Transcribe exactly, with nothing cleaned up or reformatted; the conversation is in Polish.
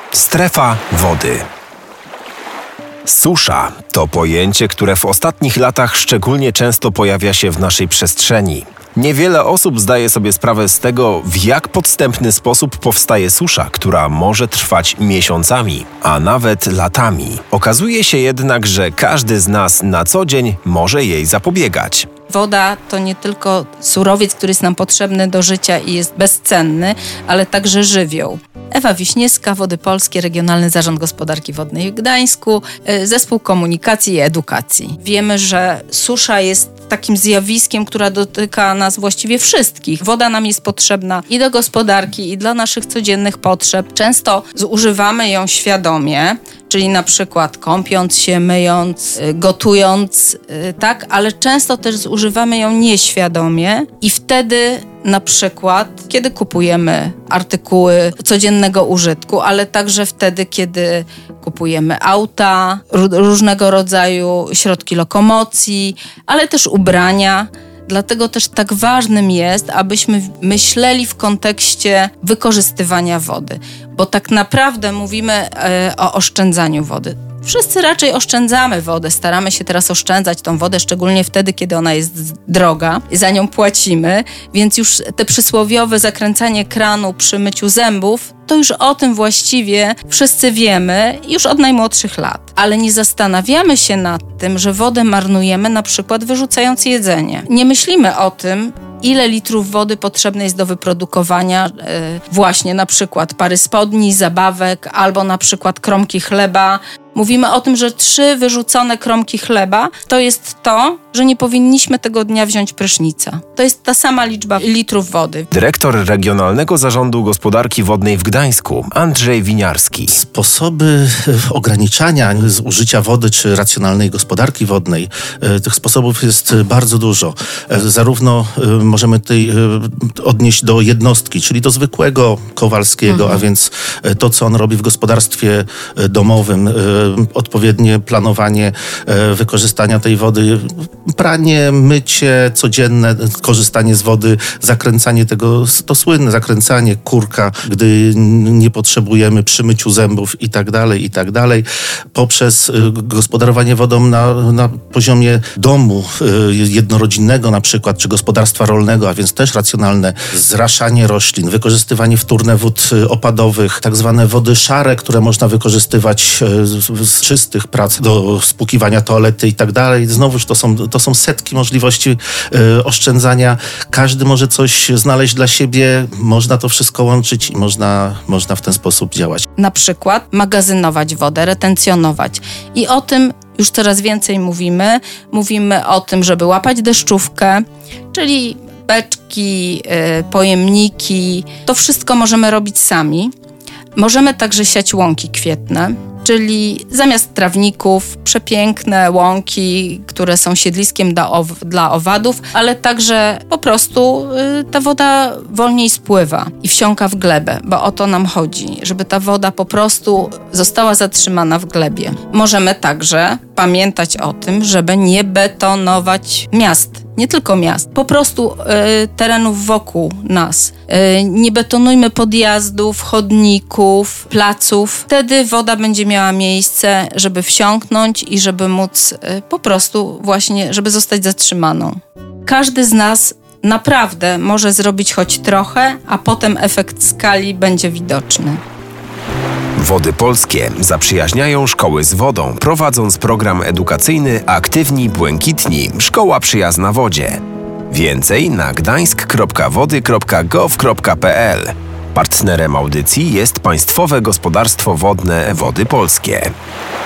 Strefa wody. Susza to pojęcie, które w ostatnich latach szczególnie często pojawia się w naszej przestrzeni. Niewiele osób zdaje sobie sprawę z tego, w jak podstępny sposób powstaje susza, która może trwać miesiącami, a nawet latami. Okazuje się jednak, że każdy z nas na co dzień może jej zapobiegać. Woda to nie tylko surowiec, który jest nam potrzebny do życia i jest bezcenny, ale także żywioł. Ewa Wiśniewska, Wody Polskie, Regionalny Zarząd Gospodarki Wodnej w Gdańsku, Zespół Komunikacji i Edukacji. Wiemy, że susza jest takim zjawiskiem, która dotyka nas właściwie wszystkich. Woda nam jest potrzebna i do gospodarki, i dla naszych codziennych potrzeb. Często zużywamy ją świadomie, czyli na przykład kąpiąc się, myjąc, gotując, tak, ale często też zużywamy ją nieświadomie i wtedy na przykład, kiedy kupujemy artykuły codziennego użytku, ale także wtedy, kiedy kupujemy auta, różnego rodzaju środki lokomocji, ale też ubrania. Dlatego też tak ważnym jest, abyśmy myśleli w kontekście wykorzystywania wody, bo tak naprawdę mówimy e, o oszczędzaniu wody. Wszyscy raczej oszczędzamy wodę, staramy się teraz oszczędzać tą wodę, szczególnie wtedy, kiedy ona jest droga i za nią płacimy, więc już te przysłowiowe zakręcanie kranu przy myciu zębów, to już o tym właściwie wszyscy wiemy już od najmłodszych lat. Ale nie zastanawiamy się nad tym, że wodę marnujemy na przykład wyrzucając jedzenie. Nie myślimy o tym, ile litrów wody potrzebne jest do wyprodukowania yy, właśnie na przykład pary spodni, zabawek albo na przykład kromki chleba. Mówimy o tym, że trzy wyrzucone kromki chleba to jest to, że nie powinniśmy tego dnia wziąć prysznica. To jest ta sama liczba litrów wody. Dyrektor Regionalnego Zarządu Gospodarki Wodnej w Gdańsku, Andrzej Winiarski. Sposoby ograniczania zużycia wody czy racjonalnej gospodarki wodnej, tych sposobów jest bardzo dużo. Zarówno możemy tutaj odnieść do jednostki, czyli do zwykłego Kowalskiego, mhm. a więc to, co on robi w gospodarstwie domowym, odpowiednie planowanie wykorzystania tej wody, pranie, mycie codzienne, korzystanie z wody, zakręcanie tego, to słynne zakręcanie kurka, gdy nie potrzebujemy przy myciu zębów i tak dalej, i tak dalej. Poprzez gospodarowanie wodą na, na poziomie domu jednorodzinnego na przykład, czy gospodarstwa rolnego, a więc też racjonalne, zraszanie roślin, wykorzystywanie wtórne wód opadowych, tak zwane wody szare, które można wykorzystywać z czystych prac do spłukiwania toalety i tak dalej. Znowuż to są, to są setki możliwości y, oszczędzania. Każdy może coś znaleźć dla siebie. Można to wszystko łączyć i można, można w ten sposób działać. Na przykład magazynować wodę, retencjonować. I o tym już coraz więcej mówimy. Mówimy o tym, żeby łapać deszczówkę, czyli beczki, y, pojemniki. To wszystko możemy robić sami. Możemy także siać łąki kwietne, czyli zamiast trawników przepiękne łąki, które są siedliskiem dla, ow- dla owadów, ale także po prostu y, ta woda wolniej spływa i wsiąka w glebę, bo o to nam chodzi, żeby ta woda po prostu została zatrzymana w glebie. Możemy także pamiętać o tym, żeby nie betonować miast. Nie tylko miast, po prostu y, terenów wokół nas. Y, nie betonujmy podjazdów, chodników, placów. Wtedy woda będzie miała miejsce, żeby wsiąknąć i żeby móc y, po prostu właśnie, żeby zostać zatrzymaną. Każdy z nas naprawdę może zrobić choć trochę, a potem efekt skali będzie widoczny. Wody Polskie zaprzyjaźniają szkoły z wodą, prowadząc program edukacyjny Aktywni Błękitni – Szkoła przyjazna wodzie. Więcej na gdańsk kropka wody kropka gov kropka p l. Partnerem audycji jest Państwowe Gospodarstwo Wodne Wody Polskie.